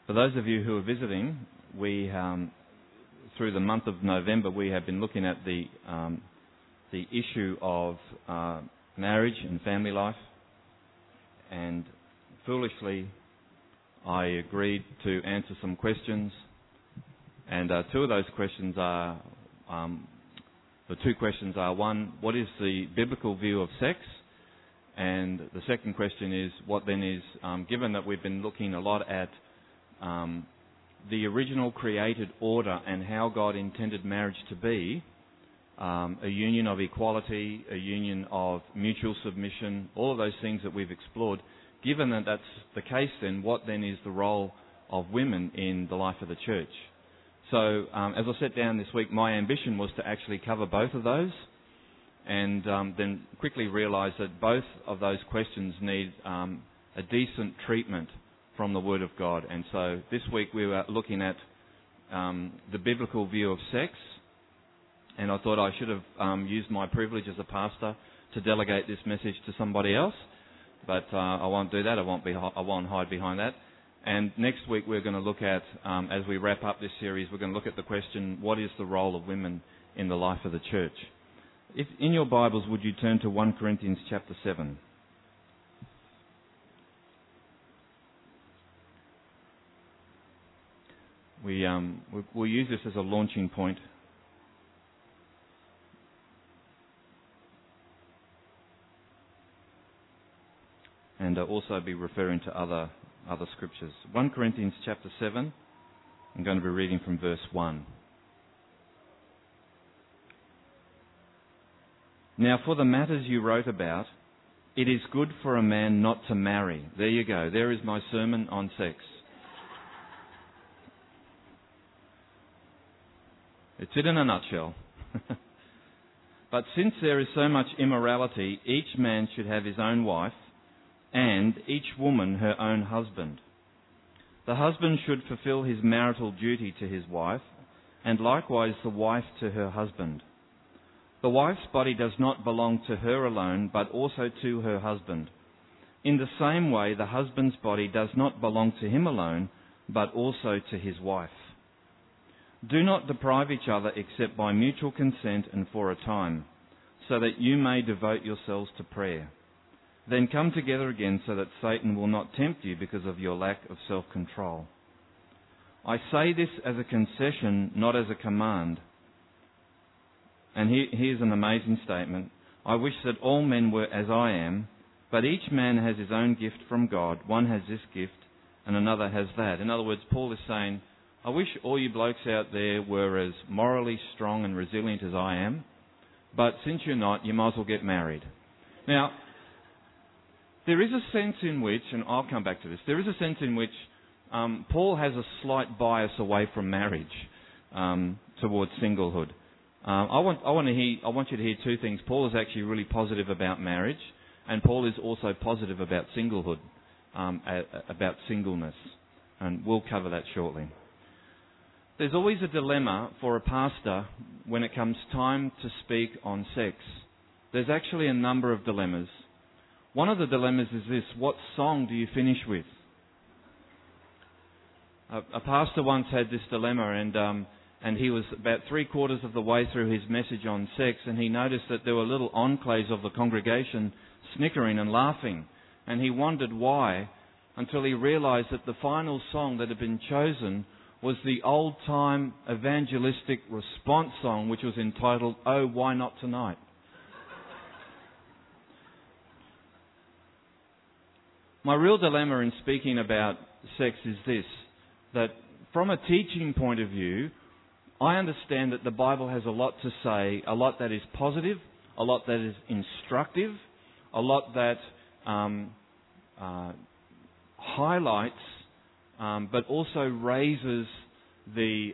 For those of you who are visiting, we through the month of November we have been looking at the issue of marriage and family life, and foolishly I agreed to answer some questions, and two of those questions are the two questions are: one, what is the biblical view of sex? And the second question is, what then is, given that we've been looking a lot at the original created order and how God intended marriage to be, a union of equality, a union of mutual submission, all of those things that we've explored, given that that's the case, then what then is the role of women in the life of the church? So, as I sat down this week, my ambition was to actually cover both of those, and then quickly realised that both of those questions need a decent treatment from the Word of God. And so this week we were looking at the biblical view of sex, and I thought I should have used my privilege as a pastor to delegate this message to somebody else, but I won't do that. I won't hide behind that. And next week we're going to look at, as we wrap up this series, we're going to look at the question, what is the role of women in the life of the church? If in your Bibles, would you turn to 1 Corinthians chapter 7. We'll use this as a launching point. And also be referring to other scriptures. 1 Corinthians chapter 7, I'm going to be reading from verse 1. Now, for the matters you wrote about, it is good for a man not to marry. There you go. There is my sermon on sex. It's it in a nutshell. But since there is so much immorality, each man should have his own wife, and each woman her own husband. The husband should fulfill his marital duty to his wife, and likewise the wife to her husband. The wife's body does not belong to her alone, but also to her husband. In the same way, the husband's body does not belong to him alone, but also to his wife. Do not deprive each other except by mutual consent and for a time, so that you may devote yourselves to prayer. Then come together again so that Satan will not tempt you because of your lack of self-control. I say this as a concession, not as a command. And here's an amazing statement. I wish that all men were as I am, but each man has his own gift from God. One has this gift and another has that. In other words, Paul is saying, I wish all you blokes out there were as morally strong and resilient as I am, but since you're not, you might as well get married. Now, there is a sense in which, and I'll come back to this, there is a sense in which Paul has a slight bias away from marriage towards singlehood. I want you to hear two things. Paul is actually really positive about marriage, and Paul is also positive about singlehood, about singleness, and we'll cover that shortly. There's always a dilemma for a pastor when it comes time to speak on sex. There's actually a number of dilemmas. One of the dilemmas is this: what song do you finish with? A pastor once had this dilemma, and he was about 3/4 of the way through his message on sex, and he noticed that there were little enclaves of the congregation snickering and laughing, and he wondered why, until he realised that the final song that had been chosen was the old-time evangelistic response song, which was entitled, "Oh, Why Not Tonight?" My real dilemma in speaking about sex is this, that from a teaching point of view, I understand that the Bible has a lot to say, a lot that is positive, a lot that is instructive, a lot that highlights, but also raises the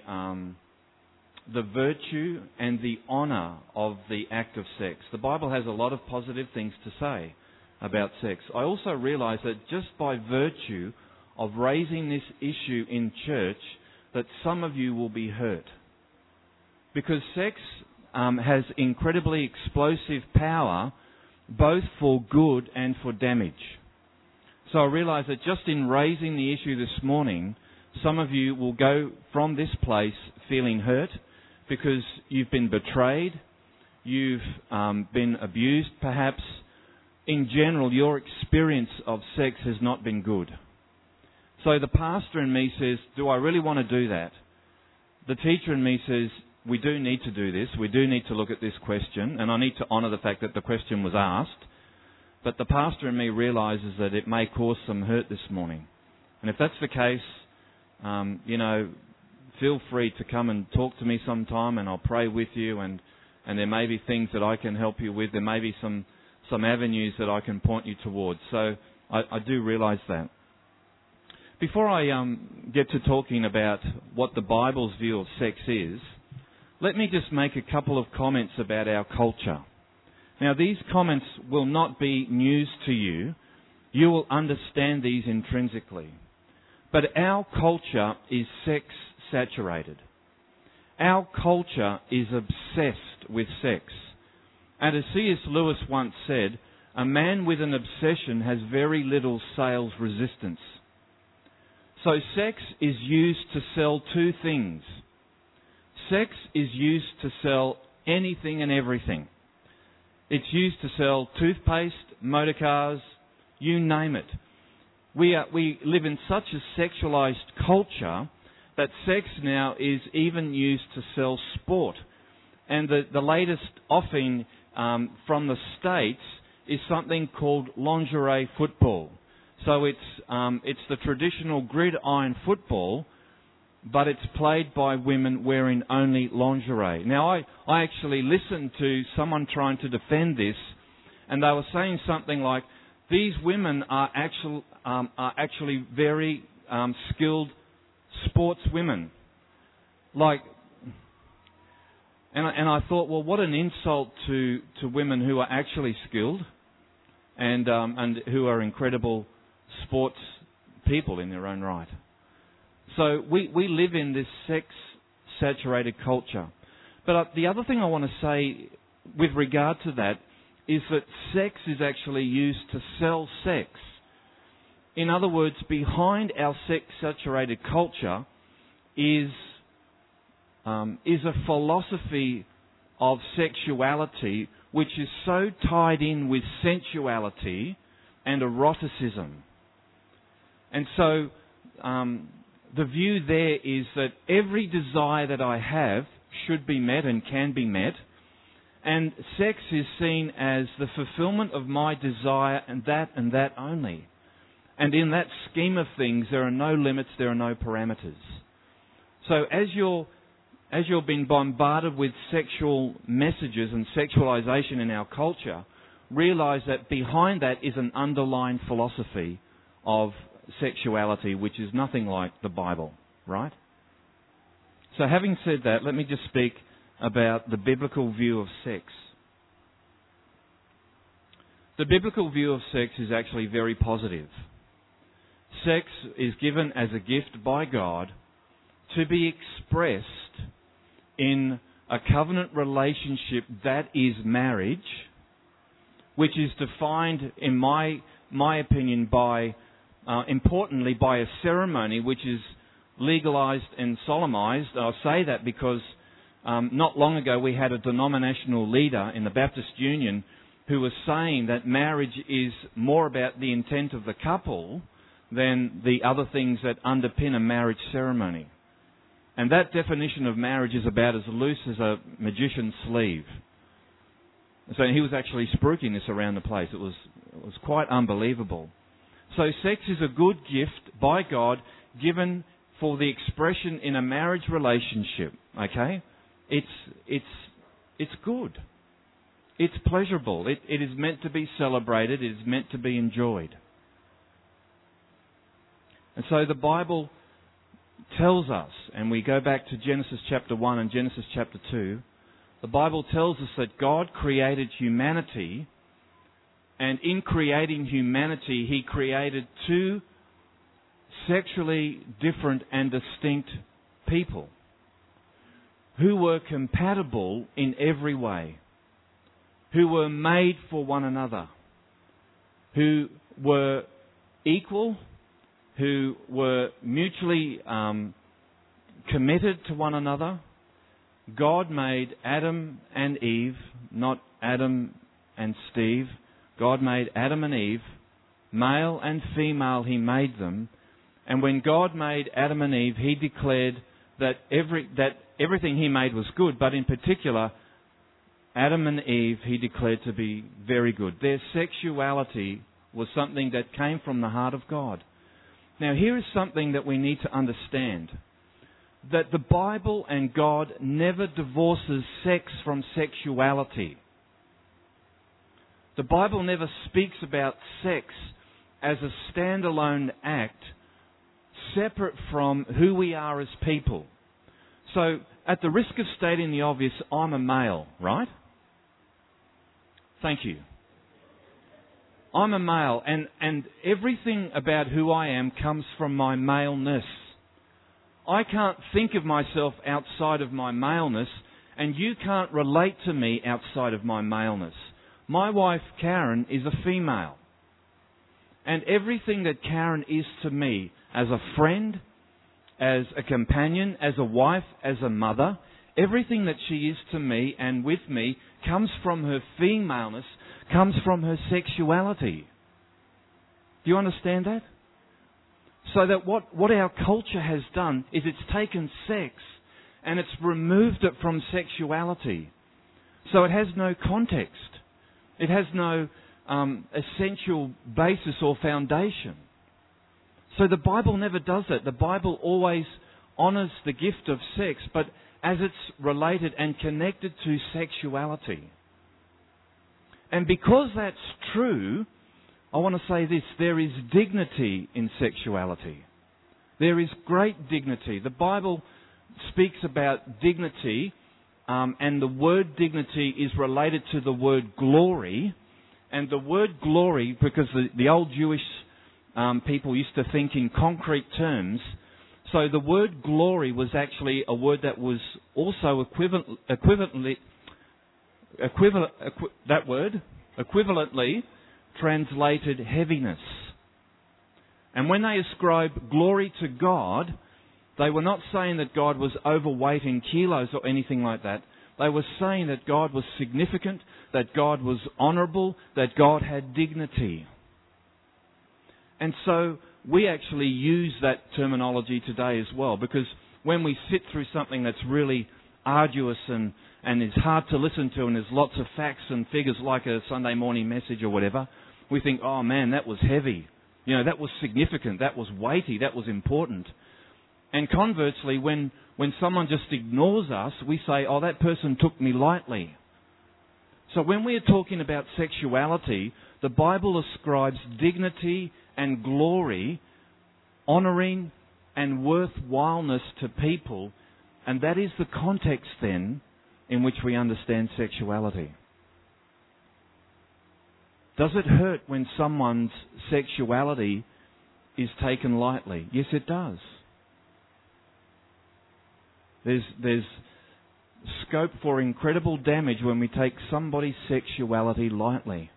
virtue and the honour of the act of sex. The Bible has a lot of positive things to say about sex. I also realise that just by virtue of raising this issue in church, that some of you will be hurt. Because sex has incredibly explosive power, both for good and for damage. So I realise that just in raising the issue this morning, some of you will go from this place feeling hurt because you've been betrayed, you've been abused perhaps. In general, your experience of sex has not been good. So the pastor in me says, do I really want to do that? The teacher in me says, we do need to do this. We do need to look at this question, and I need to honour the fact that the question was asked. But the pastor in me realises that it may cause some hurt this morning. And if that's the case, feel free to come and talk to me sometime, and I'll pray with you, and there may be things that I can help you with. There may be some avenues that I can point you towards. So I do realise that. Before I get to talking about what the Bible's view of sex is, let me just make a couple of comments about our culture. Now, these comments will not be news to you. You will understand these intrinsically. But our culture is sex-saturated. Our culture is obsessed with sex. And as C.S. Lewis once said, a man with an obsession has very little sales resistance. So sex is used to sell two things. Sex is used to sell anything and everything. It's used to sell toothpaste, motor cars, you name it. We live in such a sexualized culture that sex now is even used to sell sport. And the latest offering from the States is something called lingerie football. So it's the traditional gridiron football, but it's played by women wearing only lingerie. Now, I actually listened to someone trying to defend this, and they were saying something like, these women are actually very skilled sports women. And I thought, well, what an insult to women who are actually skilled and who are incredible sports people in their own right. So we live in this sex-saturated culture. But the other thing I want to say with regard to that is that sex is actually used to sell sex. In other words, behind our sex-saturated culture is a philosophy of sexuality which is so tied in with sensuality and eroticism. And so the view there is that every desire that I have should be met and can be met, and sex is seen as the fulfillment of my desire and that only. And in that scheme of things, there are no limits, there are no parameters. So as you're being bombarded with sexual messages and sexualization in our culture, realize that behind that is an underlying philosophy of sexuality which is nothing like the Bible, right? So having said that, let me just speak about the biblical view of sex. The biblical view of sex is actually very positive. Sex is given as a gift by God to be expressed in a covenant relationship that is marriage, which is defined, in my opinion, importantly by a ceremony which is legalised and solemnised. I'll say that because not long ago we had a denominational leader in the Baptist Union who was saying that marriage is more about the intent of the couple than the other things that underpin a marriage ceremony. And that definition of marriage is about as loose as a magician's sleeve. So he was actually spruiking this around the place. It was quite unbelievable. So sex is a good gift by God given for the expression in a marriage relationship. Okay? It's good. It's pleasurable. It is meant to be celebrated. It is meant to be enjoyed. And so the Bible tells us, and we go back to Genesis chapter 1 and Genesis chapter 2, the Bible tells us that God created humanity, and in creating humanity, He created two sexually different and distinct people who were compatible in every way, who were made for one another, who were equal who were mutually committed to one another. God made Adam and Eve, not Adam and Steve. God made Adam and Eve, male and female He made them. And when God made Adam and Eve, He declared that everything He made was good, but in particular, Adam and Eve He declared to be very good. Their sexuality was something that came from the heart of God. Now here is something that we need to understand. That the Bible and God never divorces sex from sexuality. The Bible never speaks about sex as a standalone act separate from who we are as people. So, at the risk of stating the obvious, I'm a male, right? Thank you. I'm a male, and everything about who I am comes from my maleness. I can't think of myself outside of my maleness, and you can't relate to me outside of my maleness. My wife, Karen, is a female. And everything that Karen is to me, as a friend, as a companion, as a wife, as a mother, everything that she is to me and with me comes from her femaleness, comes from her sexuality. Do you understand that? So that what our culture has done is it's taken sex and it's removed it from sexuality. So it has no context. It has no essential basis or foundation. So the Bible never does that. The Bible always honours the gift of sex, but as it's related and connected to sexuality. And because that's true, I want to say this, there is dignity in sexuality. There is great dignity. The Bible speaks about dignity, and the word dignity is related to the word glory. And the word glory, because the old Jewish people used to think in concrete terms, so the word glory was actually a word that was also equivalently translated heaviness. And when they ascribed glory to God, they were not saying that God was overweight in kilos or anything like that. They were saying that God was significant, that God was honourable, that God had dignity. And so we actually use that terminology today as well, because when we sit through something that's really arduous and is hard to listen to and there's lots of facts and figures like a Sunday morning message or whatever, we think, oh man, that was heavy. You know, that was significant, that was weighty, that was important. And conversely, when someone just ignores us, we say, oh, that person took me lightly. So when we are talking about sexuality, the Bible ascribes dignity and glory, honouring and worthwhileness to people, and that is the context then in which we understand sexuality. Does it hurt when someone's sexuality is taken lightly? Yes, it does. There's scope for incredible damage when we take somebody's sexuality lightly.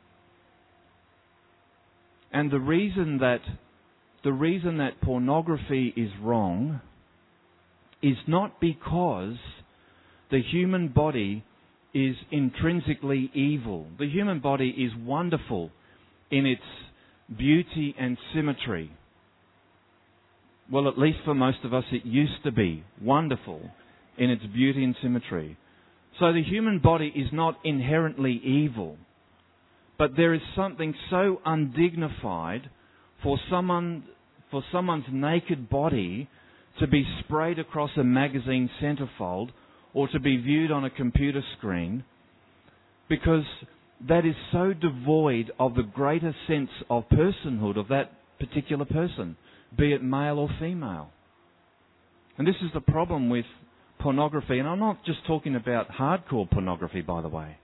And the reason that pornography is wrong is not because the human body is intrinsically evil. The human body is wonderful in its beauty and symmetry. Well, at least for most of us, it used to be wonderful in its beauty and symmetry. So the human body is not inherently evil. But there is something so undignified for someone's naked body to be sprayed across a magazine centerfold or to be viewed on a computer screen, because that is so devoid of the greater sense of personhood of that particular person, be it male or female. And this is the problem with pornography, and I'm not just talking about hardcore pornography, by the way.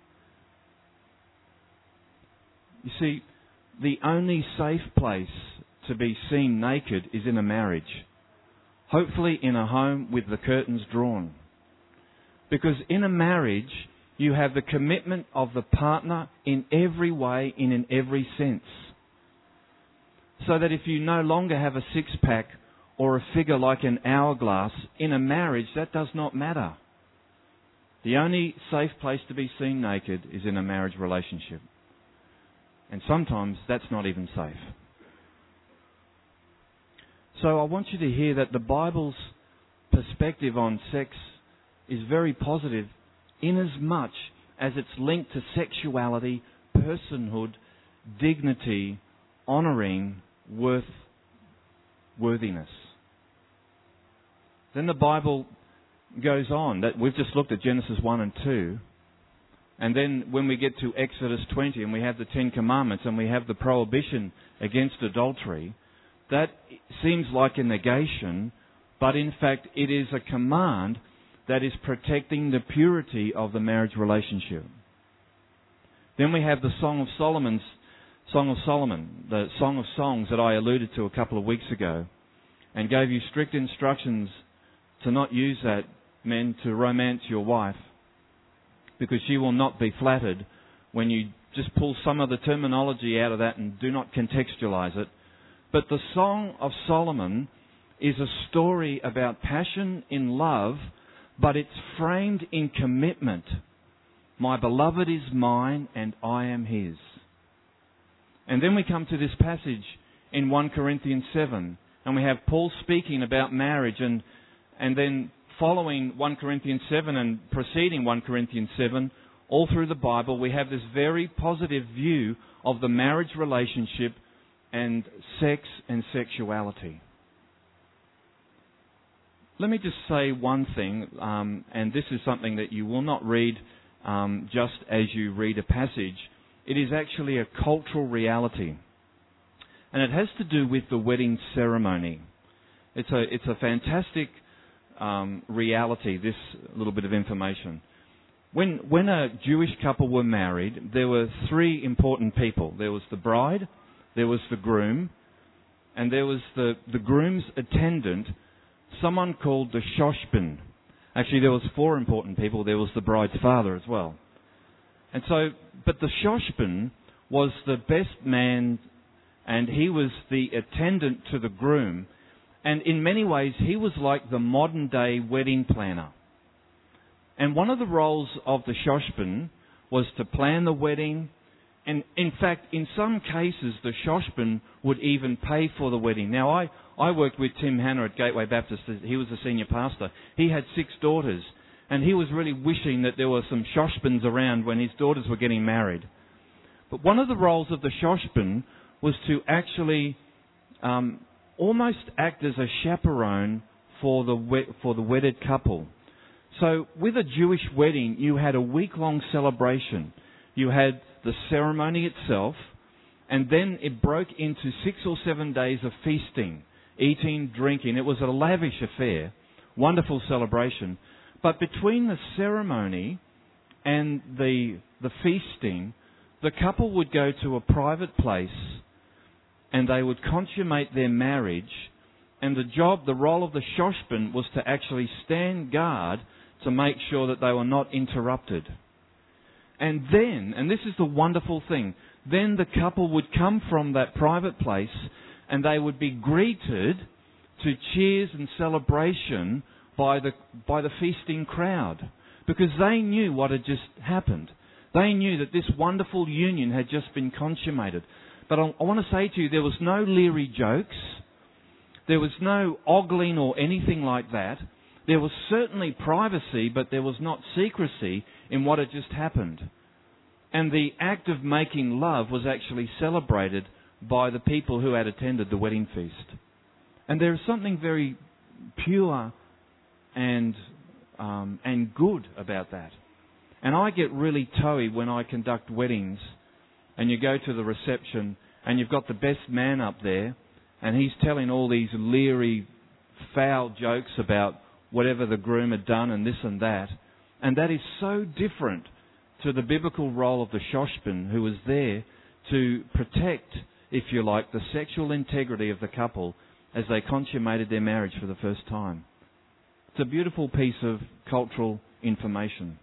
You see, the only safe place to be seen naked is in a marriage. Hopefully in a home with the curtains drawn. Because in a marriage, you have the commitment of the partner in every way and in every sense. so that if you no longer have a six-pack or a figure like an hourglass in a marriage, that does not matter. The only safe place to be seen naked is in a marriage relationship. And sometimes that's not even safe. So I want you to hear that the Bible's perspective on sex is very positive in as much as it's linked to sexuality, personhood, dignity, honouring, worthiness. Then the Bible goes on. That we've just looked at Genesis 1 and 2. And then when we get to Exodus 20 and we have the Ten Commandments and we have the prohibition against adultery, that seems like a negation, but in fact it is a command that is protecting the purity of the marriage relationship. Then we have the Song of Solomon, the Song of Songs that I alluded to a couple of weeks ago, and gave you strict instructions to not use that, men, to romance your wife, because she will not be flattered when you just pull some of the terminology out of that and do not contextualize it. But the Song of Solomon is a story about passion in love, but it's framed in commitment. My beloved is mine and I am his. And then we come to this passage in 1 Corinthians 7, and we have Paul speaking about marriage, and then following 1 Corinthians 7 and preceding 1 Corinthians 7, all through the Bible, we have this very positive view of the marriage relationship and sex and sexuality. Let me just say one thing, and this is something that you will not read just as you read a passage. It is actually a cultural reality. And it has to do with the wedding ceremony. It's a fantastic reality, this little bit of information. When a Jewish couple were married, there were three important people. There was the bride, there was the groom, and there was the groom's attendant, someone called the shoshbin. Actually, there was four important people. There was the bride's father as well. And so, but the shoshbin was the best man, and he was the attendant to the groom. And in many ways, he was like the modern-day wedding planner. And one of the roles of the shoshbin was to plan the wedding. And in fact, in some cases, the shoshbin would even pay for the wedding. Now, I worked with Tim Hanna at Gateway Baptist. He was the senior pastor. He had 6 daughters. And he was really wishing that there were some shoshbins around when his daughters were getting married. But one of the roles of the shoshbin was to actually almost act as a chaperone for the wedded couple. So with a Jewish wedding, you had a week-long celebration. You had the ceremony itself, and then it broke into 6 or 7 days of feasting, eating, drinking. It was a lavish affair, wonderful celebration. But between the ceremony and the feasting, the couple would go to a private place and they would consummate their marriage, and the role of the shoshbin was to actually stand guard to make sure that they were not interrupted. And then, and this is the wonderful thing, then the couple would come from that private place and they would be greeted to cheers and celebration by the feasting crowd, because they knew what had just happened. They knew that this wonderful union had just been consummated. But I want to say to you, there was no leery jokes. There was no ogling or anything like that. There was certainly privacy, but there was not secrecy in what had just happened. And the act of making love was actually celebrated by the people who had attended the wedding feast. And there is something very pure and good about that. And I get really toey when I conduct weddings and you go to the reception and you've got the best man up there and he's telling all these leery, foul jokes about whatever the groom had done and this and that. And that is so different to the biblical role of the shoshbin, who was there to protect, if you like, the sexual integrity of the couple as they consummated their marriage for the first time. It's a beautiful piece of cultural information.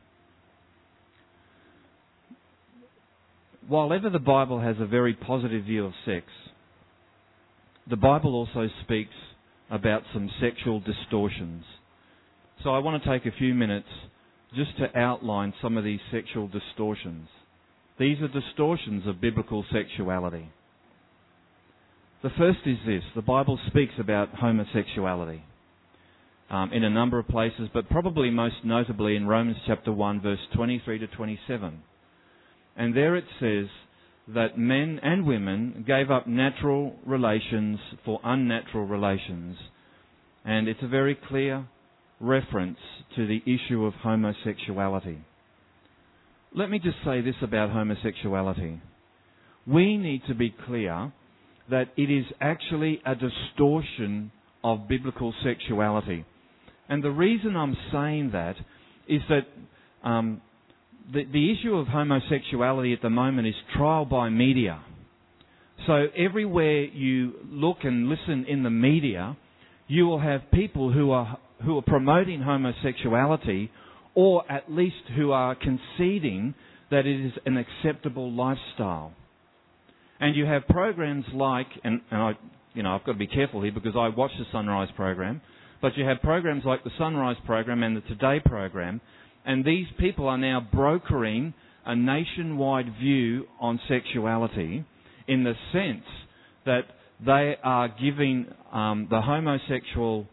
While ever the Bible has a very positive view of sex, the Bible also speaks about some sexual distortions. So I want to take a few minutes just to outline some of these sexual distortions. These are distortions of biblical sexuality. The first is this: the Bible speaks about homosexuality in a number of places, but probably most notably in Romans chapter 1, verse 23 to 27. And there it says that men and women gave up natural relations for unnatural relations. And it's a very clear reference to the issue of homosexuality. Let me just say this about homosexuality. We need to be clear that it is actually a distortion of biblical sexuality. And the reason I'm saying that is that the issue of homosexuality at the moment is trial by media. So everywhere you look and listen in the media, you will have people who are promoting homosexuality, or at least who are conceding that it is an acceptable lifestyle. And you have programs like, and I've got to be careful here because I watch the Sunrise program, but you have programs like the Sunrise program and the Today program, and these people are now brokering a nationwide view on sexuality in the sense that they are giving the homosexual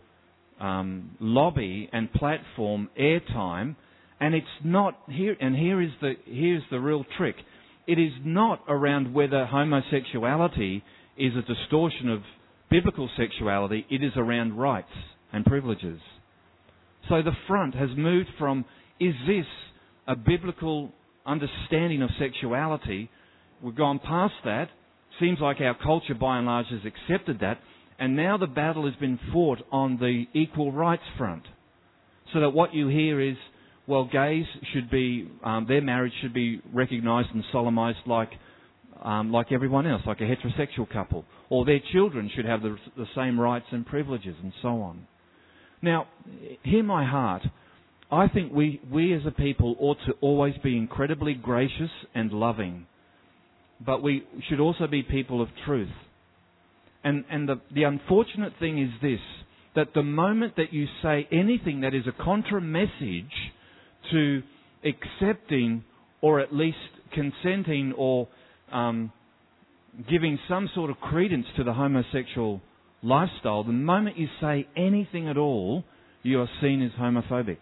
lobby and platform airtime, and it's not here. And here's the real trick: it is not around whether homosexuality is a distortion of biblical sexuality. It is around rights and privileges. So the front has moved from, is this a biblical understanding of sexuality? We've gone past that. Seems like our culture by and large has accepted that. And now the battle has been fought on the equal rights front. So that what you hear is, well, gays should be, their marriage should be recognised and solemnised like everyone else, like a heterosexual couple. Or their children should have the same rights and privileges and so on. Now, hear my heart. I think we as a people ought to always be incredibly gracious and loving. But we should also be people of truth. And the unfortunate thing is this, that the moment that you say anything that is a contra message to accepting or at least consenting or giving some sort of credence to the homosexual lifestyle, the moment you say anything at all, you are seen as homophobic.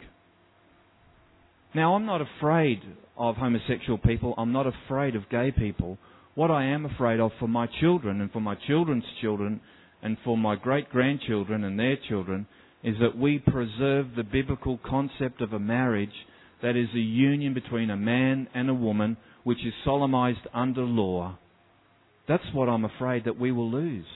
Now, I'm not afraid of homosexual people. I'm not afraid of gay people. What I am afraid of for my children and for my children's children and for my great-grandchildren and their children is that we preserve the biblical concept of a marriage that is a union between a man and a woman which is solemnized under law. That's what I'm afraid that we will lose.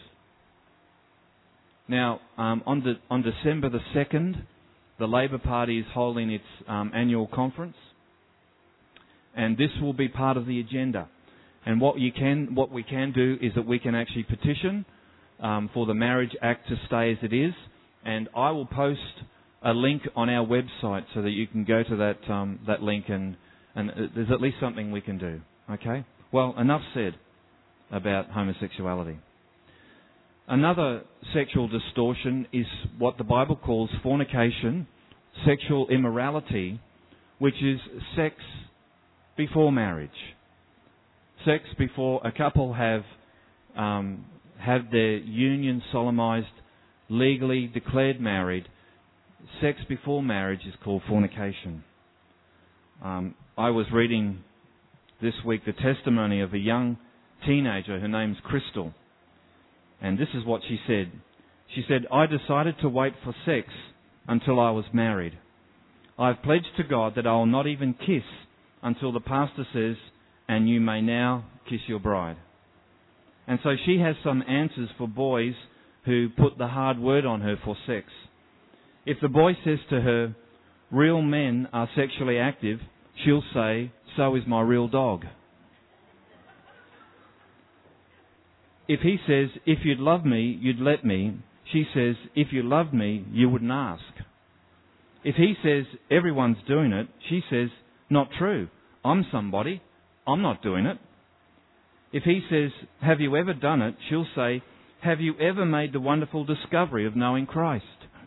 Now, on December the 2nd, the Labor Party is holding its annual conference, and this will be part of the agenda. And what we can do is that we can actually petition for the Marriage Act to stay as it is, and I will post a link on our website so that you can go to that link, and there's at least something we can do. Okay? Well, enough said about homosexuality. Another sexual distortion is what the Bible calls fornication, sexual immorality, which is sex before marriage. Sex before a couple have their union solemnized, legally declared married. Sex before marriage is called fornication. I was reading this week the testimony of a young teenager. Her name's Crystal. And this is what she said. She said, "I decided to wait for sex until I was married. I've pledged to God that I will not even kiss until the pastor says, 'And you may now kiss your bride.'" And so she has some answers for boys who put the hard word on her for sex. If the boy says to her, "Real men are sexually active," she'll say, "So is my real dog." If he says, "If you'd love me, you'd let me," she says, "If you loved me, you wouldn't ask." If he says, "Everyone's doing it," she says, "Not true. I'm somebody. I'm not doing it." If he says, "Have you ever done it?" she'll say, have you ever made the wonderful discovery of knowing Christ?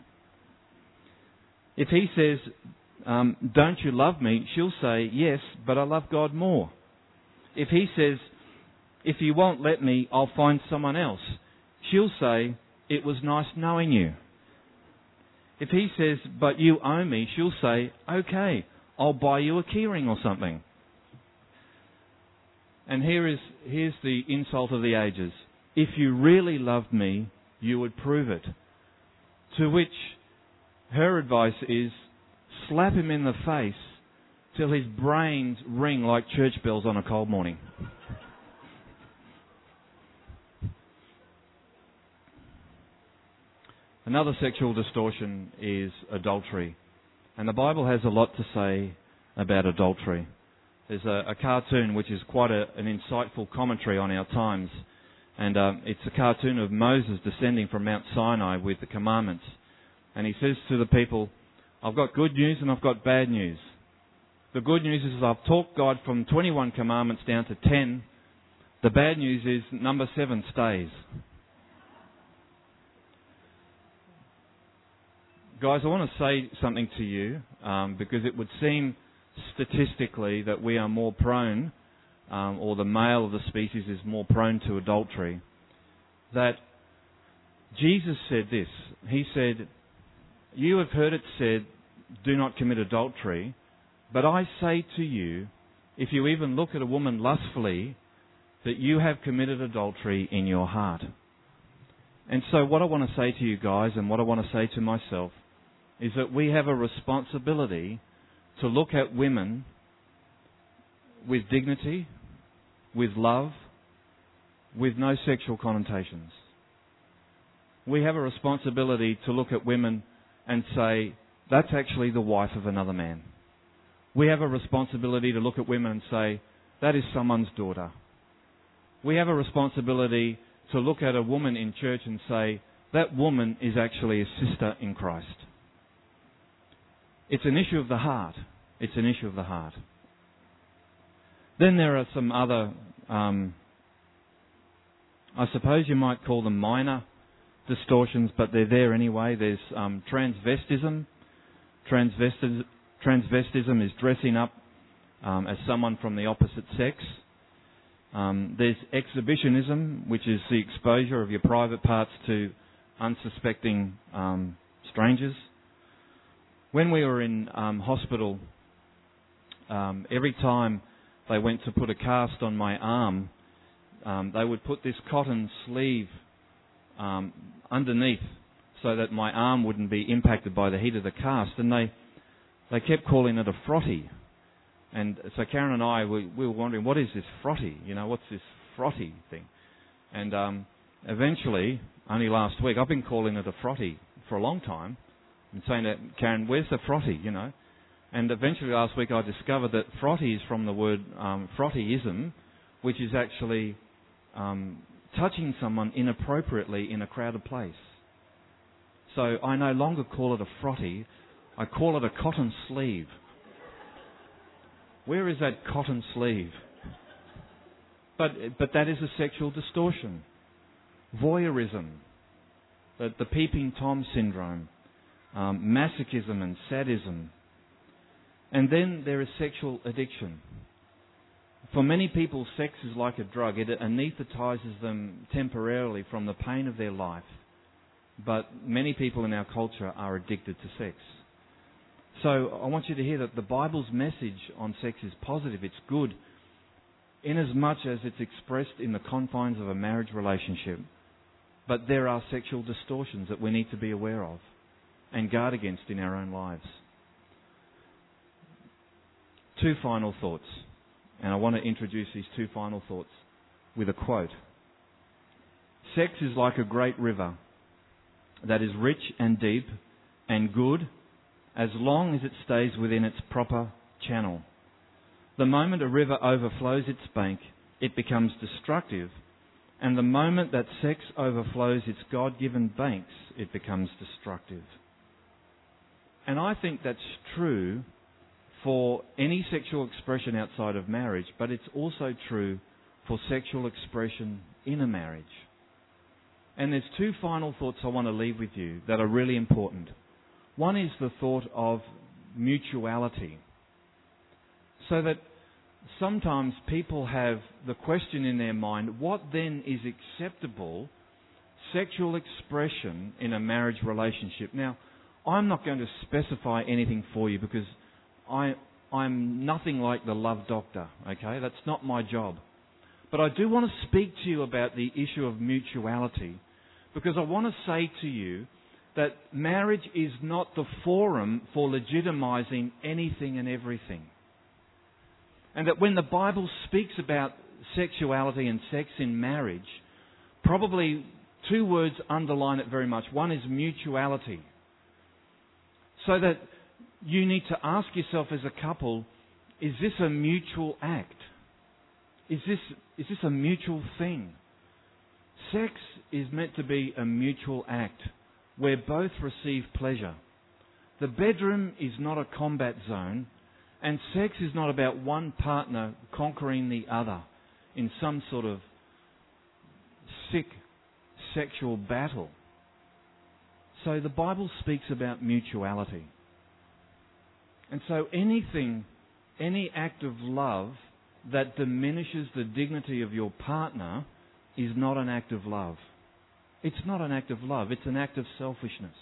If he says, don't you love me? She'll say, yes, but I love God more. If he says, if you won't let me, I'll find someone else, she'll say, it was nice knowing you. If he says, but you owe me, she'll say, okay, I'll buy you a keyring or something. And here's the insult of the ages. If you really loved me, you would prove it. To which her advice is, slap him in the face till his brains ring like church bells on a cold morning. Another sexual distortion is adultery. And the Bible has a lot to say about adultery. There's a cartoon which is quite an insightful commentary on our times. And it's a cartoon of Moses descending from Mount Sinai with the commandments. And he says to the people, I've got good news and I've got bad news. The good news is I've talked God from 21 commandments down to 10. The bad news is number 7 stays. Guys, I want to say something to you because it would seem statistically that we are more prone, or the male of the species is more prone to adultery. That Jesus said this. He said, you have heard it said, do not commit adultery. But I say to you, if you even look at a woman lustfully, that you have committed adultery in your heart. And so what I want to say to you guys, and what I want to say to myself, is that we have a responsibility to look at women with dignity, with love, with no sexual connotations. We have a responsibility to look at women and say, that's actually the wife of another man. We have a responsibility to look at women and say, that is someone's daughter. We have a responsibility to look at a woman in church and say, that woman is actually a sister in Christ. It's an issue of the heart. It's an issue of the heart. Then there are some other, I suppose you might call them minor distortions, but they're there anyway. There's transvestism. Transvestism is dressing up as someone from the opposite sex. There's exhibitionism, which is the exposure of your private parts to unsuspecting strangers. When we were in hospital, every time they went to put a cast on my arm, they would put this cotton sleeve underneath so that my arm wouldn't be impacted by the heat of the cast. And they kept calling it a frotty. And so Karen and I, we were wondering, what is this frotty? You know, what's this frotty thing? And eventually, only last week, I've been calling it a frotty for a long time. And saying to Karen, where's the frotty, you know? And eventually last week I discovered that frotty is from the word frottyism, which is actually touching someone inappropriately in a crowded place. So I no longer call it a frotty, I call it a cotton sleeve. Where is that cotton sleeve? But that is a sexual distortion. Voyeurism, the peeping Tom syndrome. Masochism and sadism. And then there is sexual addiction. For many people, sex is like a drug. It anesthetizes them temporarily from the pain of their life. But many people in our culture are addicted to sex. So I want you to hear that the Bible's message on sex is positive. It's good, in as much as it's expressed in the confines of a marriage relationship. But there are sexual distortions that we need to be aware of and guard against in our own lives. 2 final thoughts. And I want to introduce these 2 final thoughts with a quote. Sex is like a great river that is rich and deep and good as long as it stays within its proper channel. The moment a river overflows its bank, it becomes destructive. And the moment that sex overflows its God-given banks, it becomes destructive. And I think that's true for any sexual expression outside of marriage, but it's also true for sexual expression in a marriage. And there's two final thoughts I want to leave with you that are really important. One is the thought of mutuality. So that sometimes people have the question in their mind, what then is acceptable sexual expression in a marriage relationship? Now, I'm not going to specify anything for you because I'm nothing like the love doctor, okay? That's not my job. But I do want to speak to you about the issue of mutuality because I want to say to you that marriage is not the forum for legitimizing anything and everything. And that when the Bible speaks about sexuality and sex in marriage, probably two words underline it very much. One is mutuality. So that you need to ask yourself as a couple, is this a mutual act? Is this a mutual thing? Sex is meant to be a mutual act where both receive pleasure. The bedroom is not a combat zone, and sex is not about one partner conquering the other in some sort of sick sexual battle. So the Bible speaks about mutuality. And so any act of love that diminishes the dignity of your partner is not an act of love. It's not an act of love, it's an act of selfishness.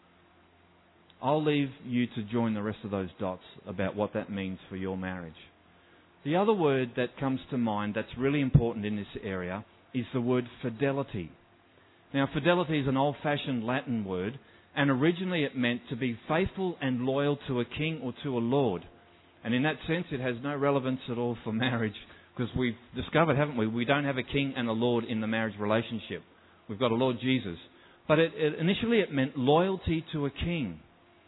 I'll leave you to join the rest of those dots about what that means for your marriage. The other word that comes to mind that's really important in this area is the word fidelity. Now, fidelity is an old-fashioned Latin word, and originally it meant to be faithful and loyal to a king or to a lord. And in that sense, it has no relevance at all for marriage, because we've discovered, haven't we, we don't have a king and a lord in the marriage relationship. We've got a Lord Jesus. But initially it meant loyalty to a king.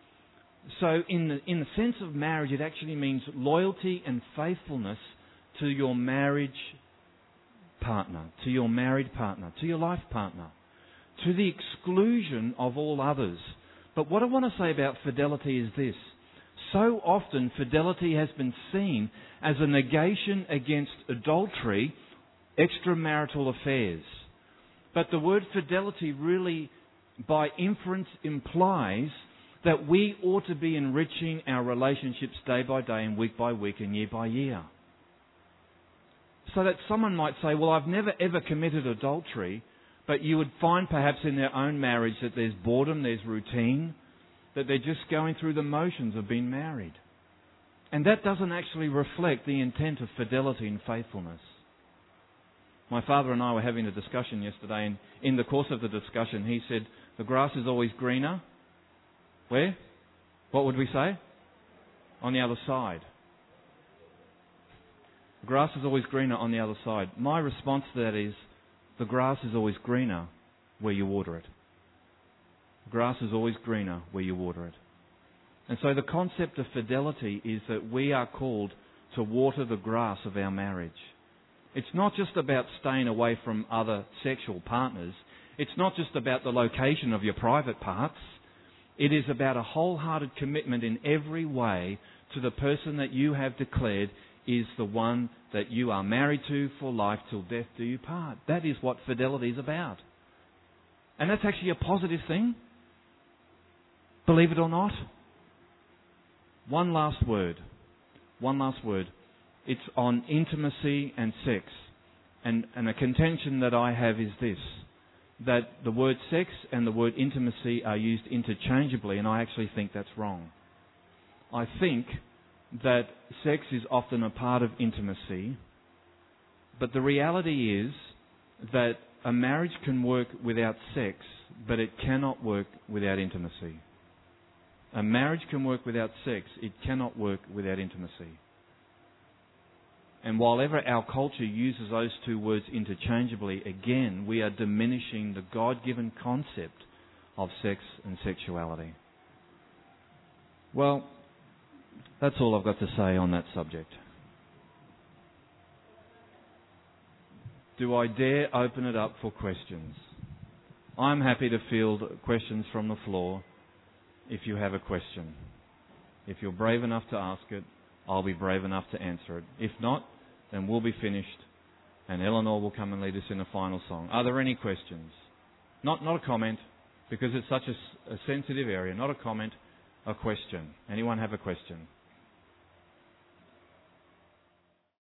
So in the sense of marriage, it actually means loyalty and faithfulness to your marriage partner, to your married partner, to your life partner, to the exclusion of all others. But what I want to say about fidelity is this. So often fidelity has been seen as a negation against adultery, extramarital affairs. But the word fidelity really, by inference, implies that we ought to be enriching our relationships day by day and week by week and year by year. So that someone might say, well, I've never ever committed adultery, but you would find perhaps in their own marriage that there's boredom, there's routine, that they're just going through the motions of being married. And that doesn't actually reflect the intent of fidelity and faithfulness. My father and I were having a discussion yesterday, and in the course of the discussion he said, the grass is always greener. Where? What would we say? On the other side. The grass is always greener on the other side. My response to that is, the grass is always greener where you water it. The grass is always greener where you water it. And so the concept of fidelity is that we are called to water the grass of our marriage. It's not just about staying away from other sexual partners. It's not just about the location of your private parts. It is about a wholehearted commitment in every way to the person that you have declared is the one that you are married to for life till death do you part. That is what fidelity is about. And that's actually a positive thing. Believe it or not. One last word. It's on intimacy and sex. And a contention that I have is this, that the word sex and the word intimacy are used interchangeably, and I actually think that's wrong. I think that sex is often a part of intimacy, but the reality is that a marriage can work without sex, but it cannot work without intimacy. A marriage can work without sex, it cannot work without intimacy. And while ever our culture uses those two words interchangeably, again, we are diminishing the God-given concept of sex and sexuality. Well, that's all I've got to say on that subject. Do I dare open it up for questions? I'm happy to field questions from the floor if you have a question. If you're brave enough to ask it, I'll be brave enough to answer it. If not, then we'll be finished and Eleanor will come and lead us in a final song. Are there any questions? Not a comment, because it's such a sensitive area. Not a comment, a question. Anyone have a question?